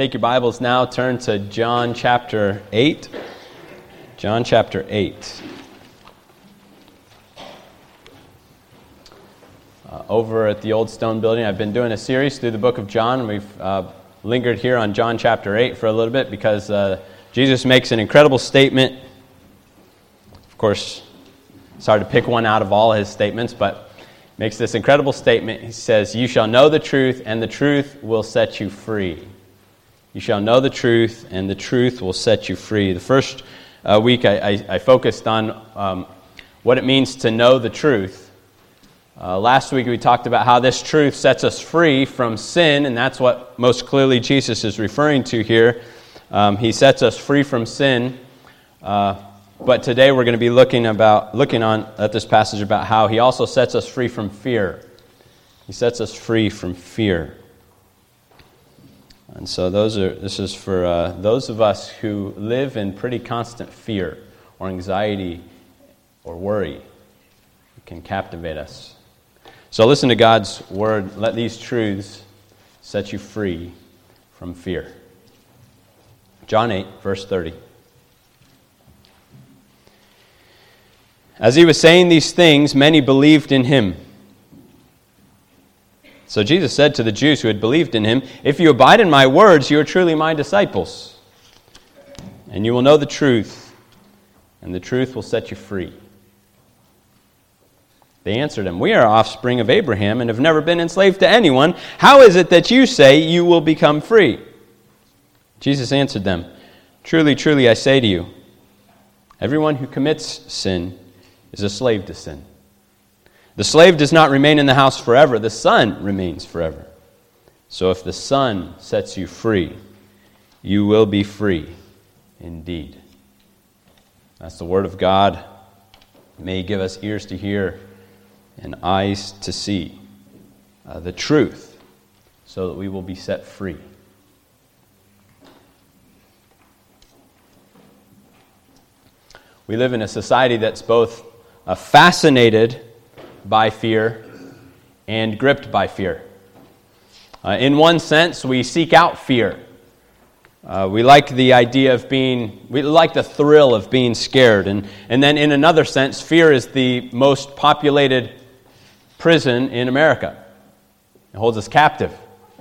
Take your Bibles now, turn to John chapter 8. John chapter 8. Over at the Old Stone Building, I've been doing a series through the book of John, and we've lingered here on John chapter 8 for a little bit because Jesus makes an incredible statement. Of course, it's hard to pick one out of all his statements, but makes this incredible statement. He says, "You shall know the truth, and the truth will set you free." You shall know the truth, and the truth will set you free. The first week I focused on what it means to know the truth. Last week we talked about how this truth sets us free from sin, and that's what most clearly Jesus is referring to here. He sets us free from sin. But today we're going to be looking at this passage about how he also sets us free from fear. He sets us free from fear. And so this is for those of us who live in pretty constant fear or anxiety or worry. It can captivate us. So listen to God's word. Let these truths set you free from fear. John 8, verse 30. As he was saying these things, many believed in him. So Jesus said to the Jews who had believed in him, "If you abide in my words, you are truly my disciples. And you will know the truth, and the truth will set you free." They answered him, "We are offspring of Abraham and have never been enslaved to anyone. How is it that you say you will become free?" Jesus answered them, "Truly, truly, I say to you, everyone who commits sin is a slave to sin. The slave does not remain in the house forever. The Son remains forever. So if the Son sets you free, you will be free indeed." That's the word of God. May he give us ears to hear and eyes to see the truth so that we will be set free. We live in a society that's both fascinated by fear and gripped by fear. In one sense, we seek out fear. We like the idea of we like the thrill of being scared. And then in another sense, fear is the most populated prison in America. It holds us captive.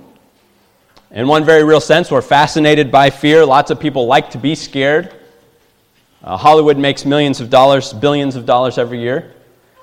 In one very real sense, we're fascinated by fear. Lots of people like to be scared. Hollywood makes millions of dollars, billions of dollars every year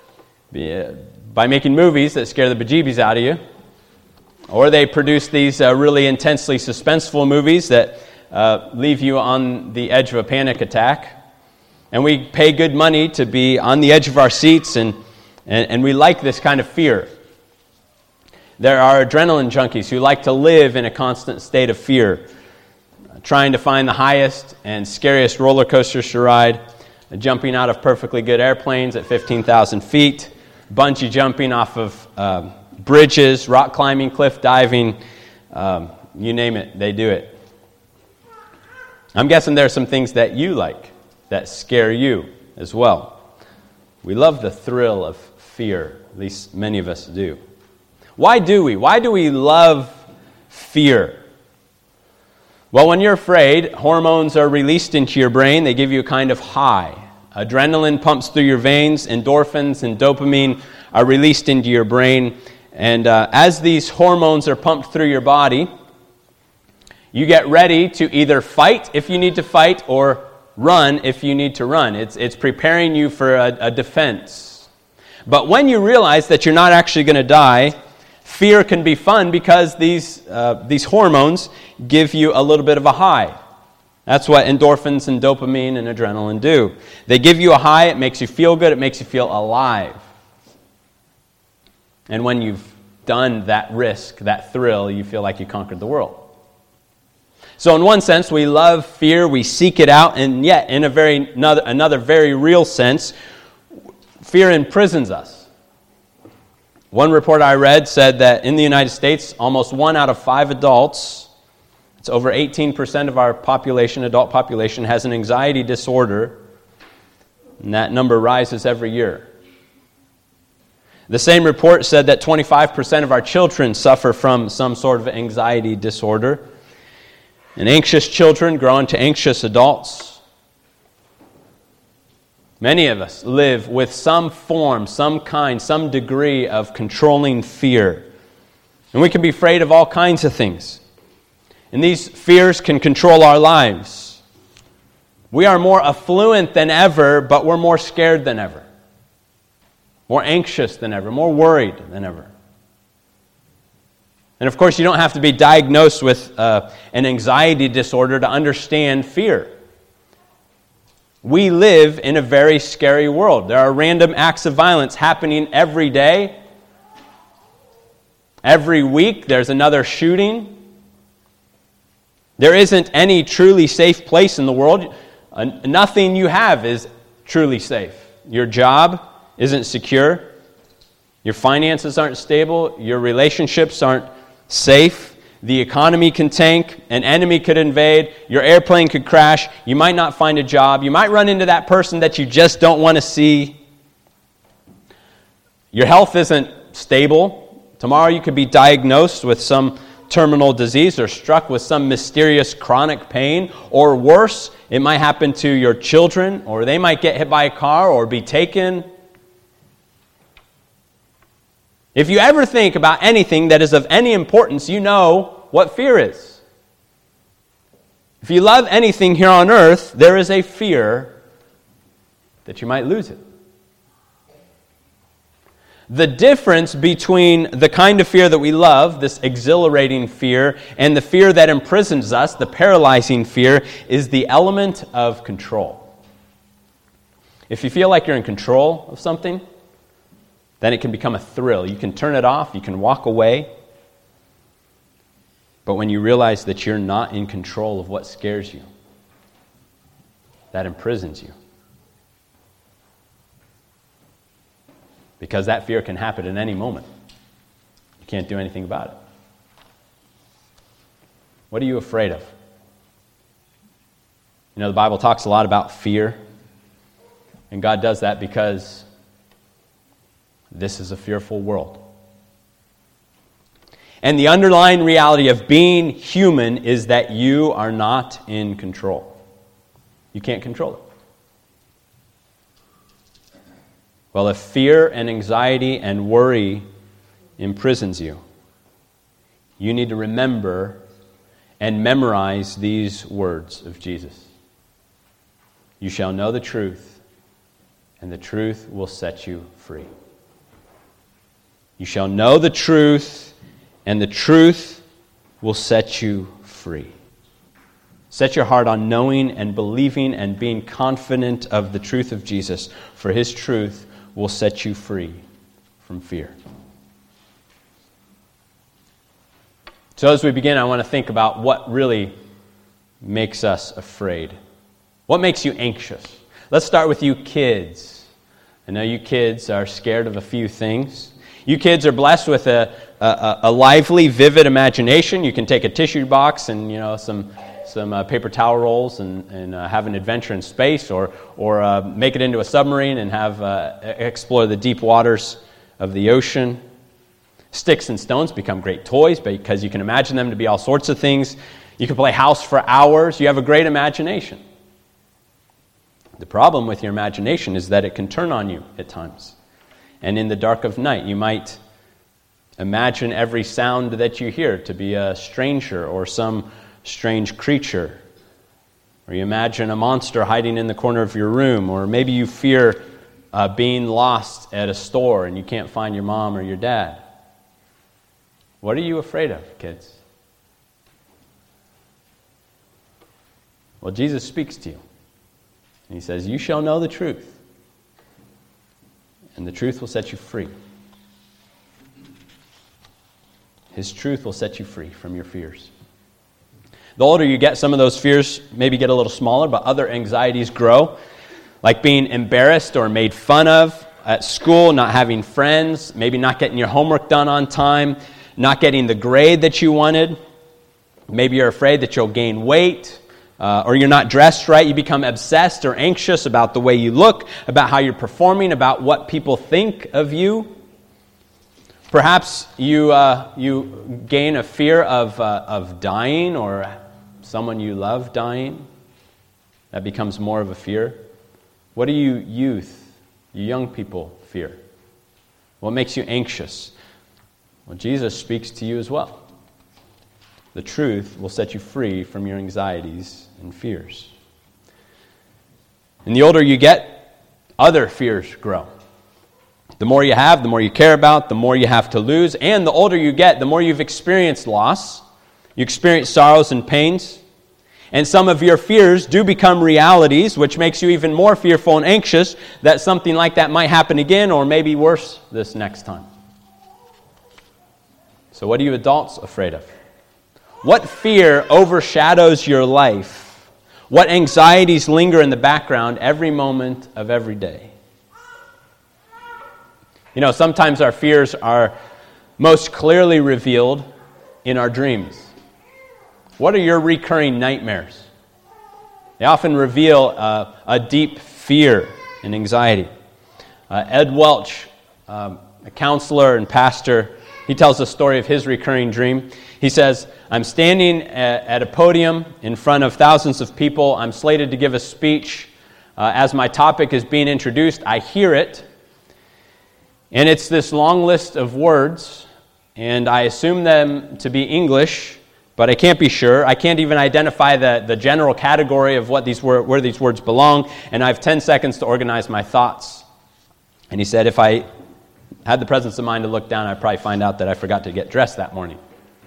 by making movies that scare the bejeebies out of you. Or they produce these really intensely suspenseful movies that leave you on the edge of a panic attack. And we pay good money to be on the edge of our seats, and we like this kind of fear. There are adrenaline junkies who like to live in a constant state of fear, trying to find the highest and scariest roller coasters to ride, jumping out of perfectly good airplanes at 15,000 feet, bungee jumping off of bridges, rock climbing, cliff diving, you name it, they do it. I'm guessing there are some things that you like that scare you as well. We love the thrill of fear, at least many of us do. Why do we? Why do we love fear? Well, when you're afraid, hormones are released into your brain. They give you a kind of high. Adrenaline pumps through your veins. Endorphins and dopamine are released into your brain. And as these hormones are pumped through your body, you get ready to either fight if you need to fight or run if you need to run. It's preparing you for a defense. But when you realize that you're not actually going to die, fear can be fun because these hormones give you a little bit of a high. That's what endorphins and dopamine and adrenaline do. They give you a high, it makes you feel good, it makes you feel alive. And when you've done that risk, that thrill, you feel like you conquered the world. So in one sense, we love fear, we seek it out, and yet in another very real sense, fear imprisons us. One report I read said that in the United States, almost 1 out of 5 adults, it's over 18% of our adult population, has an anxiety disorder, and that number rises every year. The same report said that 25% of our children suffer from some sort of anxiety disorder. And anxious children grow into anxious adults. Many of us live with some form, some kind, some degree of controlling fear. And we can be afraid of all kinds of things. And these fears can control our lives. We are more affluent than ever, but we're more scared than ever. More anxious than ever, more worried than ever. And of course, you don't have to be diagnosed with an anxiety disorder to understand fear. We live in a very scary world. There are random acts of violence happening every day. Every week, there's another shooting. There isn't any truly safe place in the world. Nothing you have is truly safe. Your job isn't secure. Your finances aren't stable. Your relationships aren't safe. The economy can tank. An enemy could invade. Your airplane could crash. You might not find a job. You might run into that person that you just don't want to see. Your health isn't stable. Tomorrow you could be diagnosed with some terminal disease or struck with some mysterious chronic pain. Or worse, it might happen to your children, or they might get hit by a car or be taken. If you ever think about anything that is of any importance, you know what fear is. If you love anything here on earth, there is a fear that you might lose it. The difference between the kind of fear that we love, this exhilarating fear, and the fear that imprisons us, the paralyzing fear, is the element of control. If you feel like you're in control of something, then it can become a thrill. You can turn it off, you can walk away. But when you realize that you're not in control of what scares you, that imprisons you. Because that fear can happen at any moment. You can't do anything about it. What are you afraid of? You know, the Bible talks a lot about fear. And God does that because this is a fearful world. And the underlying reality of being human is that you are not in control. You can't control it. Well, if fear and anxiety and worry imprisons you, you need to remember and memorize these words of Jesus. You shall know the truth, and the truth will set you free. You shall know the truth, and the truth will set you free. Set your heart on knowing and believing and being confident of the truth of Jesus, for His truth will set you free from fear. So as we begin, I want to think about what really makes us afraid. What makes you anxious? Let's start with you kids. I know you kids are scared of a few things. You kids are blessed with a lively, vivid imagination. You can take a tissue box and some paper towel rolls and have an adventure in space, or make it into a submarine and have explore the deep waters of the ocean. Sticks and stones become great toys because you can imagine them to be all sorts of things. You can play house for hours. You have a great imagination. The problem with your imagination is that it can turn on you at times. And in the dark of night, you might imagine every sound that you hear to be a stranger or some strange creature. Or you imagine a monster hiding in the corner of your room. Or maybe you fear being lost at a store and you can't find your mom or your dad. What are you afraid of, kids? Well, Jesus speaks to you. And He says, you shall know the truth. And the truth will set you free. His truth will set you free from your fears. The older you get, some of those fears maybe get a little smaller, but other anxieties grow, like being embarrassed or made fun of at school, not having friends, maybe not getting your homework done on time, not getting the grade that you wanted. Maybe you're afraid that you'll gain weight, or you're not dressed right. You become obsessed or anxious about the way you look, about how you're performing, about what people think of you. Perhaps you gain a fear of dying or someone you love dying, that becomes more of a fear. What do you young people, fear? What makes you anxious? Well, Jesus speaks to you as well. The truth will set you free from your anxieties and fears. And the older you get, other fears grow. The more you have, the more you care about, the more you have to lose. And the older you get, the more you've experienced loss. You experience sorrows and pains. And some of your fears do become realities, which makes you even more fearful and anxious that something like that might happen again, or maybe worse this next time. So what are you adults afraid of? What fear overshadows your life? What anxieties linger in the background every moment of every day? You know, sometimes our fears are most clearly revealed in our dreams. What are your recurring nightmares? They often reveal a deep fear and anxiety. Ed Welch, a counselor and pastor, he tells the story of his recurring dream. He says, I'm standing at a podium in front of thousands of people. I'm slated to give a speech. As my topic is being introduced, I hear it. And it's this long list of words, and I assume them to be English, but I can't be sure. I can't even identify the general category of where these words belong, and I have 10 seconds to organize my thoughts. And he said, if I had the presence of mind to look down, I'd probably find out that I forgot to get dressed that morning.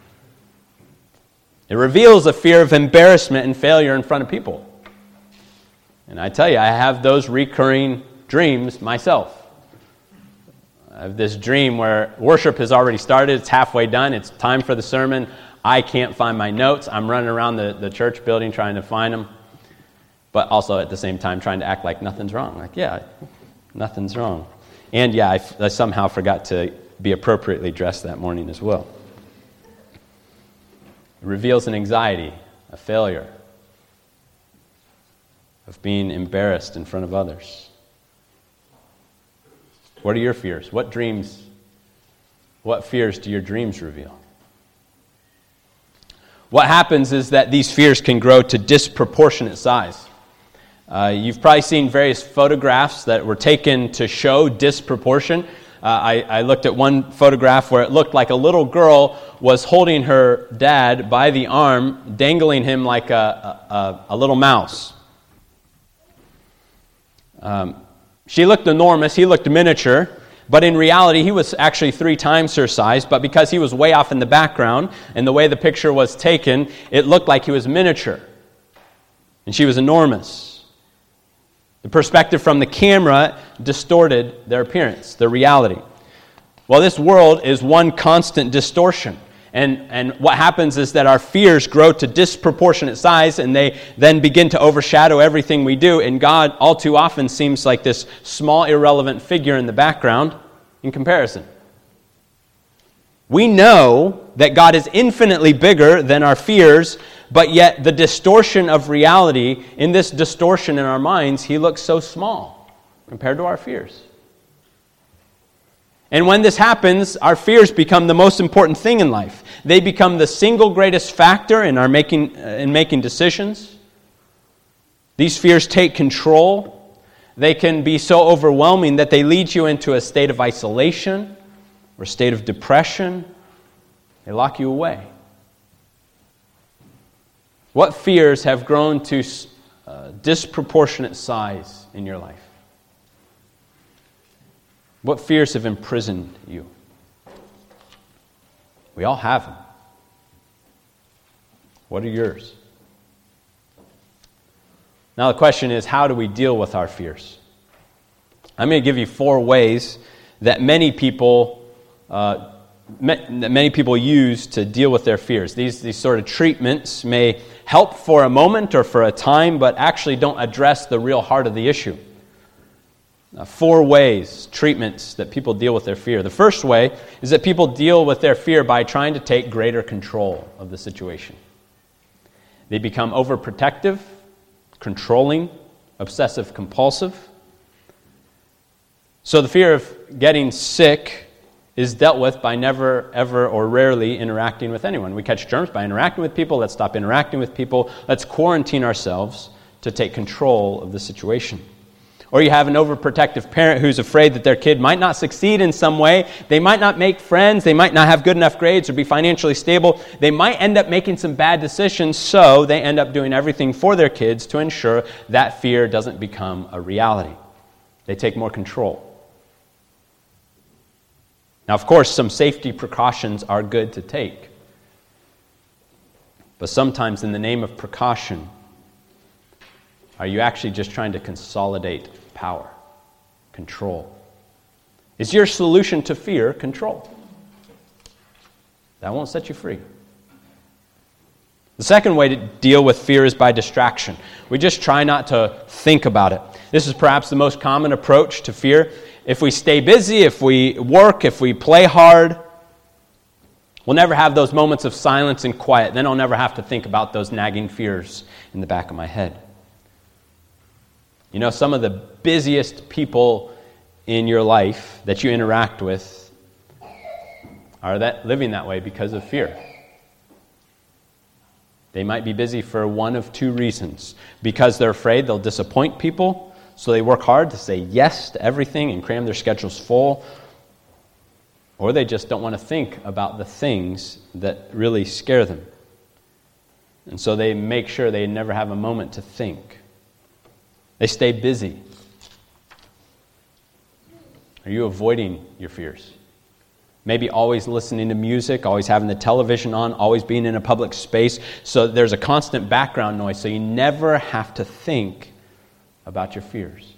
It reveals a fear of embarrassment and failure in front of people. And I tell you, I have those recurring dreams myself. I have this dream where worship has already started, it's halfway done, it's time for the sermon. I can't find my notes. I'm running around the church building trying to find them, but also at the same time trying to act like nothing's wrong. Like, yeah, nothing's wrong. And yeah, I somehow forgot to be appropriately dressed that morning as well. It reveals an anxiety, a failure, of being embarrassed in front of others. What are your fears? What fears do your dreams reveal? What happens is that these fears can grow to disproportionate size. You've probably seen various photographs that were taken to show disproportion. I looked at one photograph where it looked like a little girl was holding her dad by the arm, dangling him like a little mouse. She looked enormous, he looked miniature, but in reality he was actually 3 times her size, but because he was way off in the background and the way the picture was taken, it looked like he was miniature. And she was enormous. The perspective from the camera distorted their appearance, their reality. Well, this world is one constant distortion. And what happens is that our fears grow to disproportionate size, and they then begin to overshadow everything we do. And God all too often seems like this small, irrelevant figure in the background in comparison. We know that God is infinitely bigger than our fears, but yet the distortion of reality, in this distortion in our minds, He looks so small compared to our fears. And when this happens, our fears become the most important thing in life. They become the single greatest factor in our making decisions. These fears take control. They can be so overwhelming that they lead you into a state of isolation or a state of depression. They lock you away. What fears have grown to disproportionate size in your life? What fears have imprisoned you? We all have them. What are yours? Now the question is, how do we deal with our fears? I'm going to give you 4 ways that many people use to deal with their fears. These sort of treatments may help for a moment or for a time, but actually don't address the real heart of the issue. 4 ways, treatments that people deal with their fear. The first way is that people deal with their fear by trying to take greater control of the situation. They become overprotective, controlling, obsessive-compulsive. So the fear of getting sick is dealt with by never, ever, or rarely interacting with anyone. We catch germs by interacting with people. Let's stop interacting with people. Let's quarantine ourselves to take control of the situation. Or you have an overprotective parent who's afraid that their kid might not succeed in some way. They might not make friends. They might not have good enough grades or be financially stable. They might end up making some bad decisions, so they end up doing everything for their kids to ensure that fear doesn't become a reality. They take more control. Now, of course, some safety precautions are good to take. But sometimes in the name of precaution, are you actually just trying to consolidate power, control? Is your solution to fear control? That won't set you free. The second way to deal with fear is by distraction. We just try not to think about it. This is perhaps the most common approach to fear. If we stay busy, if we work, if we play hard, we'll never have those moments of silence and quiet. Then I'll never have to think about those nagging fears in the back of my head. You know, some of the busiest people in your life that you interact with are living that way because of fear. They might be busy for one of two reasons. Because they're afraid they'll disappoint people, so they work hard to say yes to everything and cram their schedules full. Or they just don't want to think about the things that really scare them. And so they make sure they never have a moment to think. They stay busy. Are you avoiding your fears? Maybe always listening to music, always having the television on, always being in a public space, so there's a constant background noise, so you never have to think about your fears.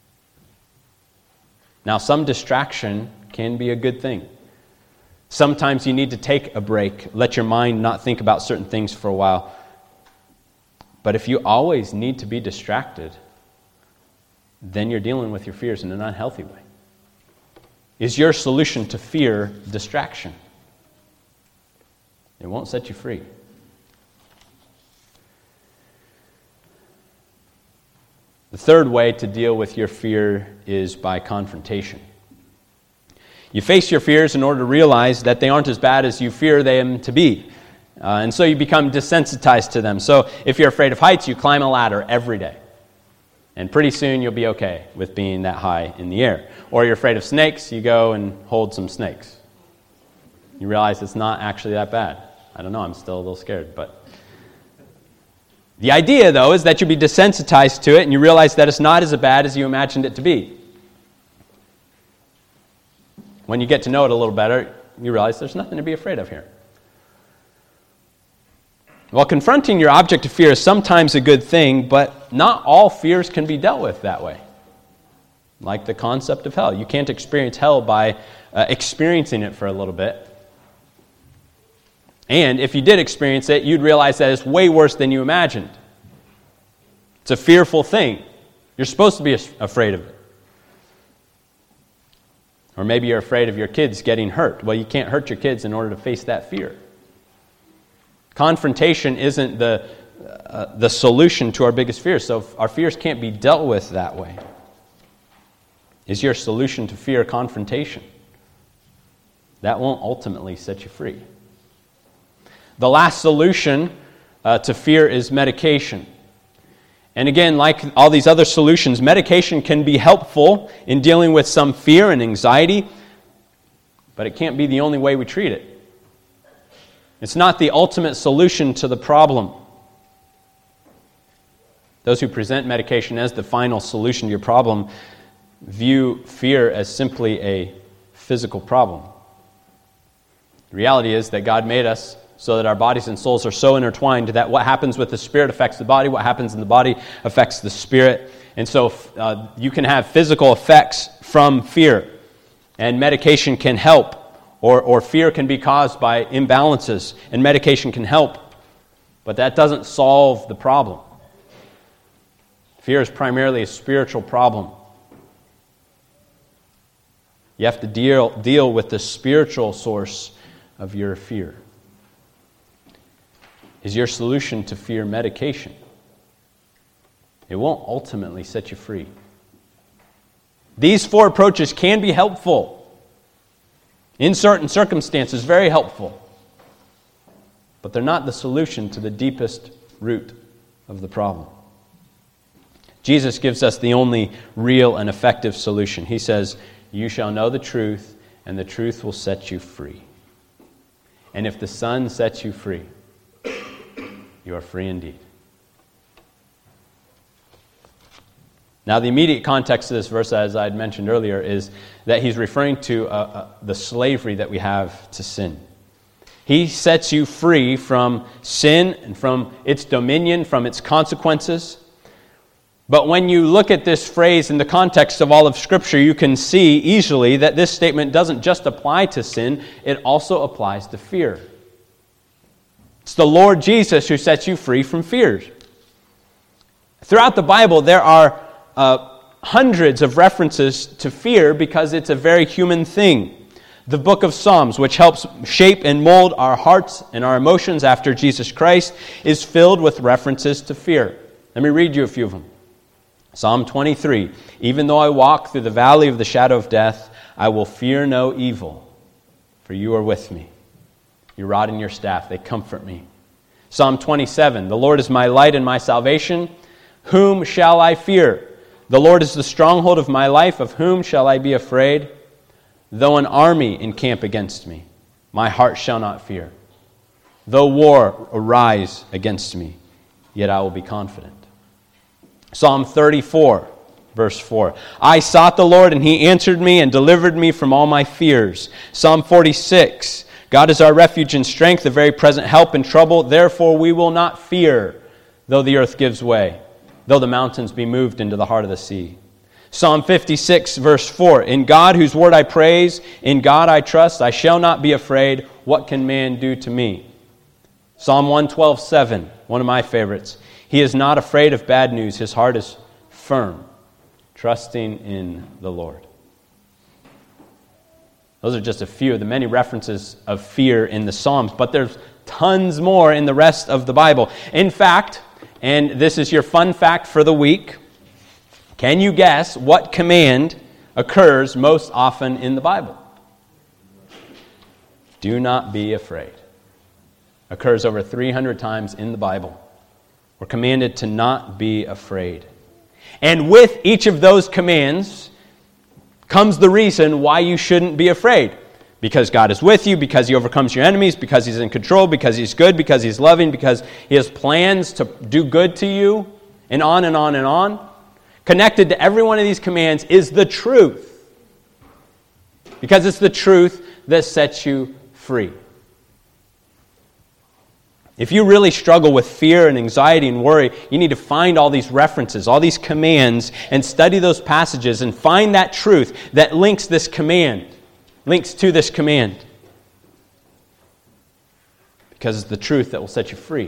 Now, some distraction can be a good thing. Sometimes you need to take a break, let your mind not think about certain things for a while. But if you always need to be distracted, then you're dealing with your fears in an unhealthy way. Is your solution to fear distraction? It won't set you free. The third way to deal with your fear is by confrontation. You face your fears in order to realize that they aren't as bad as you fear them to be. And so you become desensitized to them. So if you're afraid of heights, you climb a ladder every day. And pretty soon you'll be okay with being that high in the air. Or you're afraid of snakes, you go and hold some snakes. You realize it's not actually that bad. I don't know, I'm still a little scared, but the idea, though, is that you'll be desensitized to it and you realize that it's not as bad as you imagined it to be. When you get to know it a little better, you realize there's nothing to be afraid of here. Well, confronting your object of fear is sometimes a good thing, but not all fears can be dealt with that way. Like the concept of hell. You can't experience hell by experiencing it for a little bit. And if you did experience it, you'd realize that it's way worse than you imagined. It's a fearful thing. You're supposed to be afraid of it. Or maybe you're afraid of your kids getting hurt. Well, you can't hurt your kids in order to face that fear. Confrontation isn't the solution to our biggest fears, so our fears can't be dealt with that way. Is your solution to fear confrontation? That won't ultimately set you free. The last solution to fear is medication. And again, like all these other solutions, medication can be helpful in dealing with some fear and anxiety, but it can't be the only way we treat it. It's not the ultimate solution to the problem. Those who present medication as the final solution to your problem view fear as simply a physical problem. The reality is that God made us so that our bodies and souls are so intertwined that what happens with the spirit affects the body, what happens in the body affects the spirit. And so you can have physical effects from fear, and medication can help. Or fear can be caused by imbalances, and medication can help. But that doesn't solve the problem. Fear is primarily a spiritual problem. You have to deal with the spiritual source of your fear. Is your solution to fear medication? It won't ultimately set you free. These four approaches can be helpful. in certain circumstances, very helpful. But they're not the solution to the deepest root of the problem. Jesus gives us the only real and effective solution. He says, "You shall know the truth, and the truth will set you free. And if the Son sets you free, you are free indeed." Now, the immediate context of this verse, as I had mentioned earlier, is that he's referring to the slavery that we have to sin. He sets you free from sin and from its dominion, from its consequences. But when you look at this phrase in the context of all of Scripture, you can see easily that this statement doesn't just apply to sin, it also applies to fear. It's the Lord Jesus who sets you free from fears. Throughout the Bible, there are hundreds of references to fear because it's a very human thing. The book of Psalms, which helps shape and mold our hearts and our emotions after Jesus Christ, is filled with references to fear. Let me read you a few of them. Psalm 23, "Even though I walk through the valley of the shadow of death, I will fear no evil, for you are with me. Your rod and your staff, they comfort me." Psalm 27, "The Lord is my light and my salvation. Whom shall I fear? The Lord is the stronghold of my life. Of whom shall I be afraid? Though an army encamp against me, my heart shall not fear. Though war arise against me, yet I will be confident." Psalm 34, verse 4. "I sought the Lord, and He answered me and delivered me from all my fears." Psalm 46, "God is our refuge and strength, a very present help in trouble. Therefore we will not fear, though the earth gives way, though the mountains be moved into the heart of the sea." Psalm 56, verse 4. "In God, whose word I praise, in God I trust, I shall not be afraid. What can man do to me?" Psalm 112:7, one of my favorites. "He is not afraid of bad news. His heart is firm, trusting in the Lord." Those are just a few of the many references of fear in the Psalms, but there's tons more in the rest of the Bible. In fact, and this is your fun fact for the week, can you guess what command occurs most often in the Bible? Do not be afraid. Occurs over 300 times in the Bible. We're commanded to not be afraid. And with each of those commands comes the reason why you shouldn't be afraid. Because God is with you, because He overcomes your enemies, because He's in control, because He's good, because He's loving, because He has plans to do good to you, and on and on and on. Connected to every one of these commands is the truth. Because it's the truth that sets you free. If you really struggle with fear and anxiety and worry, you need to find all these references, all these commands, and study those passages and find that truth that links this command, links to this command. Because it's the truth that will set you free.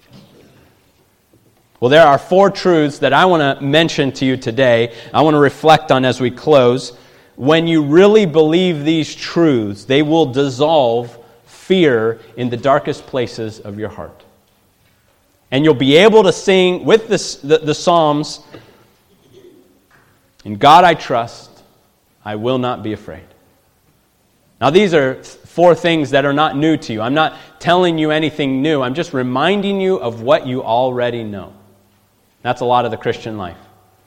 Well, there are 4 truths that I want to mention to you today. I want to reflect on as we close. When you really believe these truths, they will dissolve fear in the darkest places of your heart. And you'll be able to sing with the Psalms, "In God I trust, I will not be afraid." Now these are 4 things that are not new to you. I'm not telling you anything new. I'm just reminding you of what you already know. That's a lot of the Christian life.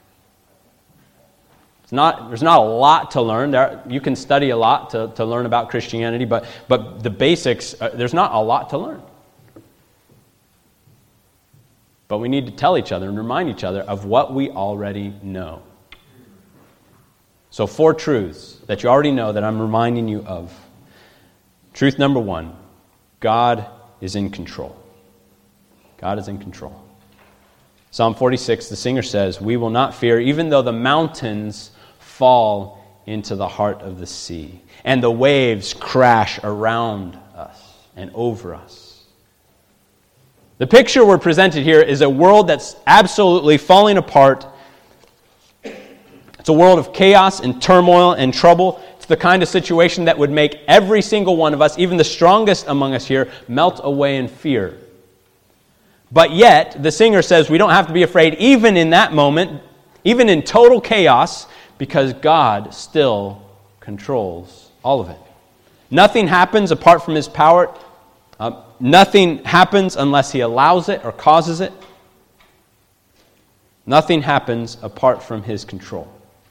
There's not a lot to learn. You can study a lot to learn about Christianity, but the basics, there's not a lot to learn. But we need to tell each other and remind each other of what we already know. So 4 truths that you already know that I'm reminding you of. Truth number 1, God is in control. God is in control. Psalm 46, the singer says, "We will not fear, even though the mountains fall into the heart of the sea, and the waves crash around us and over us." The picture we're presented here is a world that's absolutely falling apart. It's a world of chaos and turmoil and trouble. It's the kind of situation that would make every single one of us, even the strongest among us here, melt away in fear. But yet, the singer says we don't have to be afraid even in that moment, even in total chaos, because God still controls all of it. Nothing happens apart from his power. Nothing happens unless he allows it or causes it. Nothing happens apart from his control.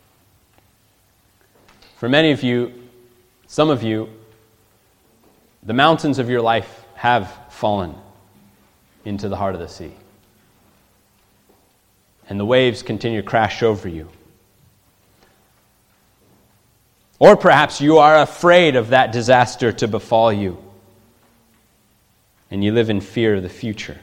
For many of you, some of you, the mountains of your life have fallen into the heart of the sea. And the waves continue to crash over you. Or perhaps you are afraid of that disaster to befall you, and you live in fear of the future.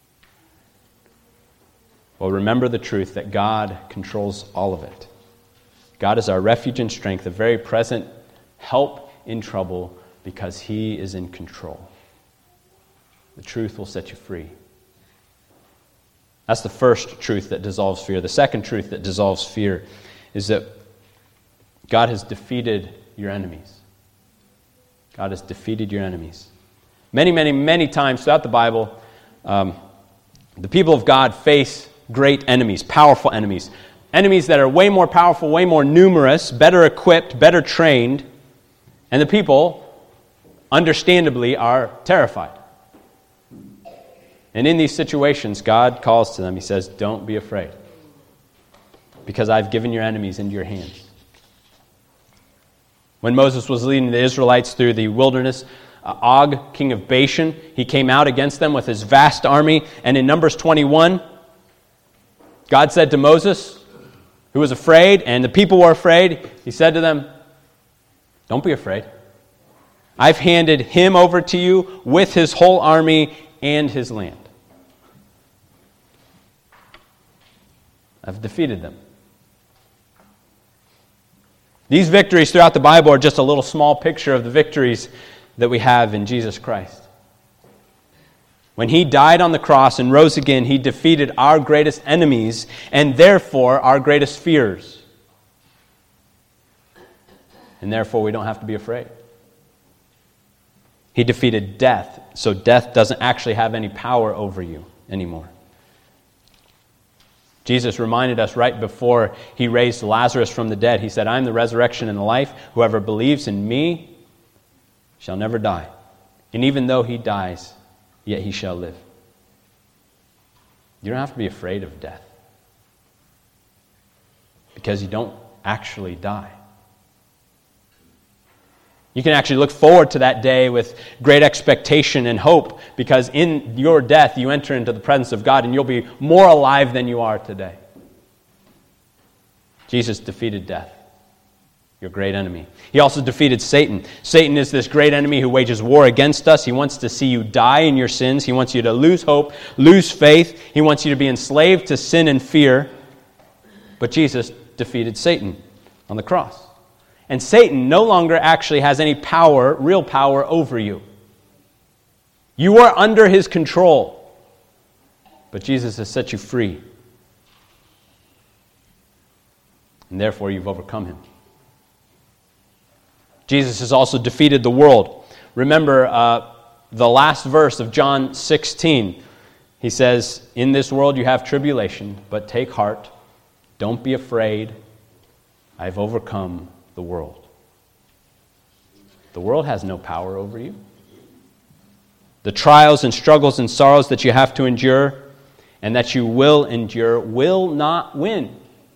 Well, remember the truth that God controls all of it. God is our refuge and strength, a very present help in trouble, because he is in control. The truth will set you free. That's the first truth that dissolves fear. The second truth that dissolves fear is that God has defeated your enemies. God has defeated your enemies. Many, many, many times throughout the Bible, the people of God face great enemies, powerful enemies. Enemies that are way more powerful, way more numerous, better equipped, better trained. And the people, understandably, are terrified. And in these situations, God calls to them. He says, don't be afraid, because I've given your enemies into your hands. When Moses was leading the Israelites through the wilderness, Og, king of Bashan, he came out against them with his vast army. And in Numbers 21, God said to Moses, who was afraid, and the people were afraid, he said to them, don't be afraid. I've handed him over to you with his whole army and his land. I've defeated them. These victories throughout the Bible are just a little small picture of the victories that we have in Jesus Christ. When he died on the cross and rose again, he defeated our greatest enemies and therefore our greatest fears. And therefore we don't have to be afraid. He defeated death, so death doesn't actually have any power over you anymore. Jesus reminded us right before he raised Lazarus from the dead. He said, I am the resurrection and the life. Whoever believes in me shall never die. And even though he dies, yet he shall live. You don't have to be afraid of death, because you don't actually die. You can actually look forward to that day with great expectation and hope, because in your death you enter into the presence of God and you'll be more alive than you are today. Jesus defeated death, your great enemy. He also defeated Satan. Satan is this great enemy who wages war against us. He wants to see you die in your sins. He wants you to lose hope, lose faith. He wants you to be enslaved to sin and fear. But Jesus defeated Satan on the cross. And Satan no longer actually has any power, real power over you. You are under his control. But Jesus has set you free. And therefore you've overcome him. Jesus has also defeated the world. Remember the last verse of John 16. He says, in this world you have tribulation, but take heart. Don't be afraid. I've overcome the world. The world has no power over you. The trials and struggles and sorrows that you have to endure and that you will endure will not win.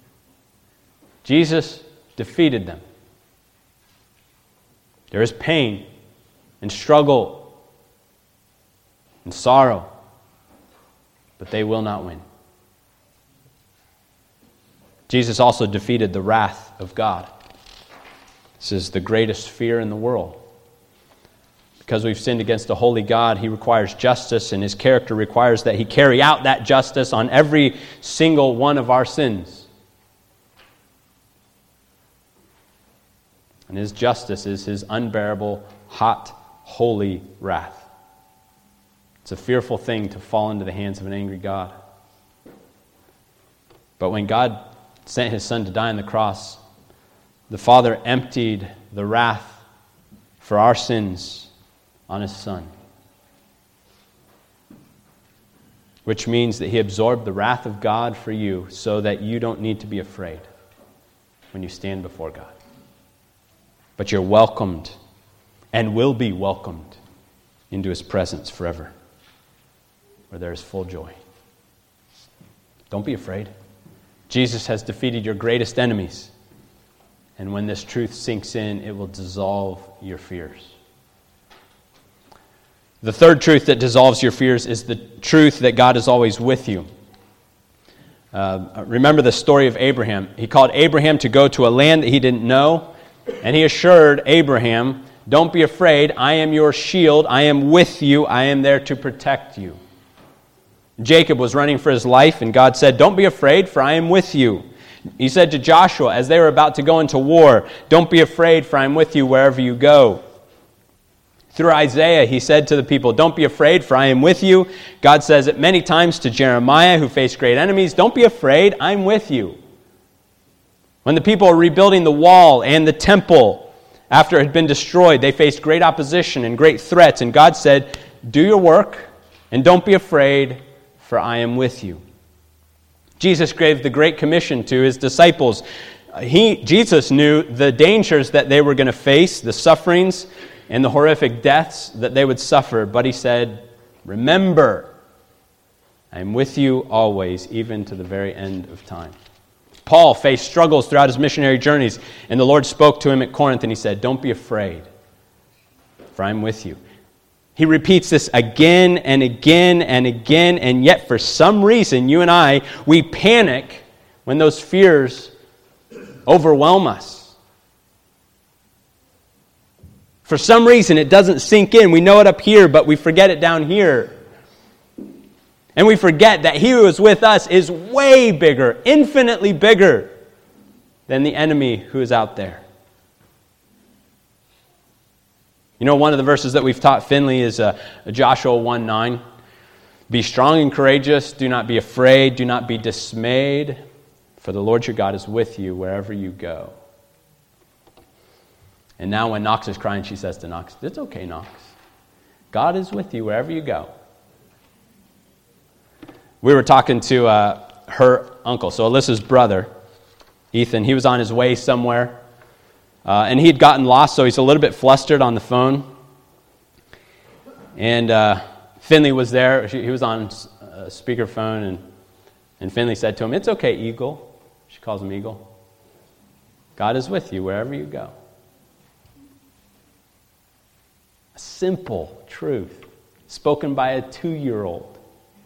Jesus defeated them. There is pain and struggle and sorrow, but they will not win. Jesus also defeated the wrath of God. This is the greatest fear in the world. Because we've sinned against a holy God, he requires justice, and his character requires that he carry out that justice on every single one of our sins. And his justice is his unbearable, hot, holy wrath. It's a fearful thing to fall into the hands of an angry God. But when God sent his Son to die on the cross, the Father emptied the wrath for our sins on his Son. Which means that he absorbed the wrath of God for you so that you don't need to be afraid when you stand before God. But you're welcomed and will be welcomed into his presence forever, where there is full joy. Don't be afraid. Jesus has defeated your greatest enemies. And when this truth sinks in, it will dissolve your fears. The third truth that dissolves your fears is the truth that God is always with you. Remember the story of Abraham. He called Abraham to go to a land that he didn't know, and he assured Abraham, don't be afraid, I am your shield, I am with you, I am there to protect you. Jacob was running for his life, and God said, don't be afraid, for I am with you. He said to Joshua, as they were about to go into war, don't be afraid, for I am with you wherever you go. Through Isaiah, he said to the people, don't be afraid, for I am with you. God says it many times to Jeremiah, who faced great enemies, don't be afraid, I'm with you. When the people were rebuilding the wall and the temple after it had been destroyed, they faced great opposition and great threats, and God said, do your work and don't be afraid, for I am with you. Jesus gave the Great Commission to his disciples. Jesus knew the dangers that they were going to face, the sufferings and the horrific deaths that they would suffer. But he said, remember, I am with you always, even to the very end of time. Paul faced struggles throughout his missionary journeys, and the Lord spoke to him at Corinth, and he said, don't be afraid, for I am with you. He repeats this again and again and again, and yet for some reason, you and I, we panic when those fears overwhelm us. For some reason, it doesn't sink in. We know it up here, but we forget it down here. And we forget that he who is with us is way bigger, infinitely bigger than the enemy who is out there. You know, one of the verses that we've taught Finley is Joshua 1:9. Be strong and courageous. Do not be afraid. Do not be dismayed. For the Lord your God is with you wherever you go. And now when Knox is crying, she says to Knox, it's okay, Knox. God is with you wherever you go. We were talking to her uncle, so Alyssa's brother, Ethan. He was on his way somewhere. And he had gotten lost, so he's a little bit flustered on the phone. And Finley was there. He was on speakerphone, and Finley said to him, it's okay, Eagle. She calls him Eagle. God is with you wherever you go. A simple truth spoken by a 2-year-old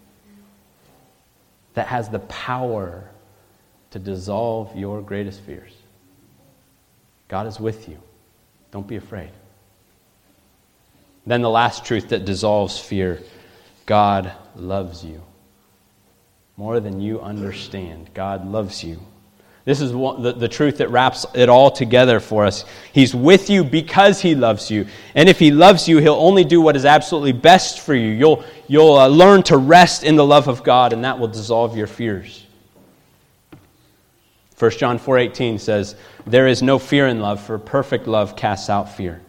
that has the power to dissolve your greatest fears. God is with you. Don't be afraid. Then the last truth that dissolves fear. God loves you. More than you understand. God loves you. This is the truth that wraps it all together for us. He's with you because he loves you. And if he loves you, he'll only do what is absolutely best for you. You'll learn to rest in the love of God, and that will dissolve your fears. 1 John 4:18 says, there is no fear in love, for perfect love casts out fear.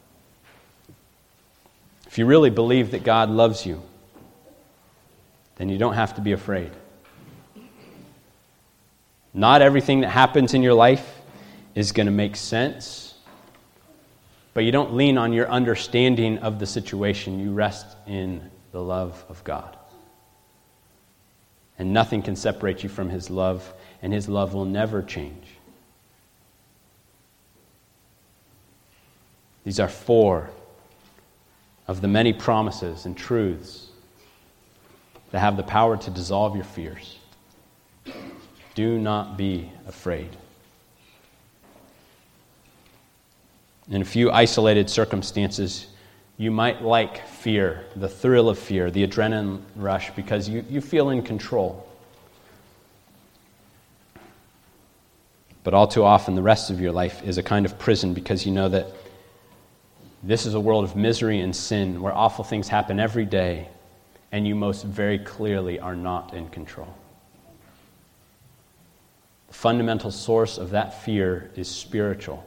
If you really believe that God loves you, then you don't have to be afraid. Not everything that happens in your life is going to make sense, but you don't lean on your understanding of the situation. You rest in the love of God. And nothing can separate you from his love, and his love will never change. These are 4 of the many promises and truths that have the power to dissolve your fears. Do not be afraid. In a few isolated circumstances, you might like fear, the thrill of fear, the adrenaline rush, because you feel in control. But all too often, the rest of your life is a kind of prison, because you know that this is a world of misery and sin where awful things happen every day, and you most very clearly are not in control. The fundamental source of that fear is spiritual.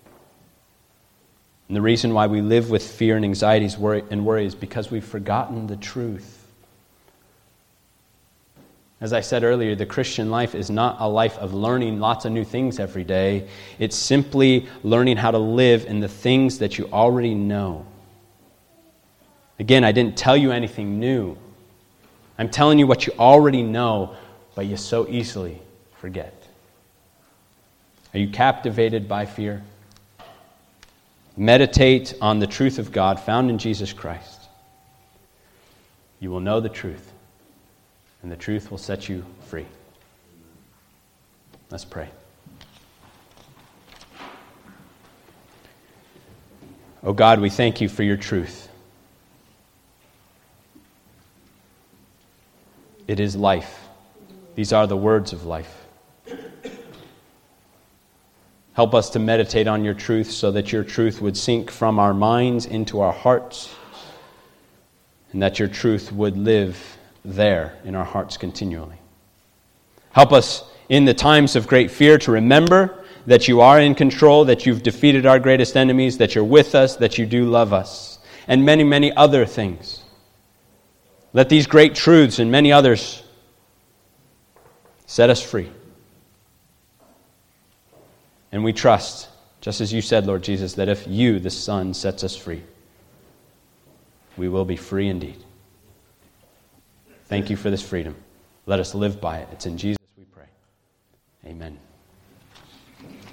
And the reason why we live with fear and anxieties and worry is because we've forgotten the truth. As I said earlier, the Christian life is not a life of learning lots of new things every day. It's simply learning how to live in the things that you already know. Again, I didn't tell you anything new. I'm telling you what you already know, but you so easily forget. Are you captivated by fear? Meditate on the truth of God found in Jesus Christ. You will know the truth, and the truth will set you free. Let's pray. Oh God, we thank you for your truth. It is life. These are the words of life. Help us to meditate on your truth so that your truth would sink from our minds into our hearts, and that your truth would live there in our hearts continually. Help us in the times of great fear to remember that you are in control, that you've defeated our greatest enemies, that you're with us, that you do love us, and many, many other things. Let these great truths and many others set us free. And we trust, just as you said, Lord Jesus, that if you, the Son, sets us free, we will be free indeed. Thank you for this freedom. Let us live by it. It's in Jesus we pray. Amen.